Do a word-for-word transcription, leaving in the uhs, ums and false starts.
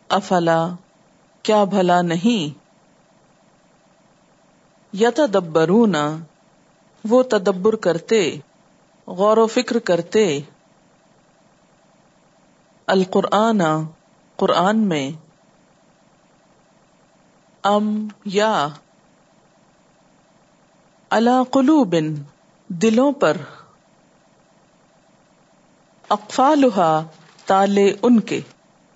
अफला क्या भला नहीं, यतदब्बरूना वो तदब्बुर करते, गौर व फिक्र करते, अल कुरआना कुरआन में, अम या अला कुलूबिन दिलों पर, अक़फ़ालुहा ताले उनके।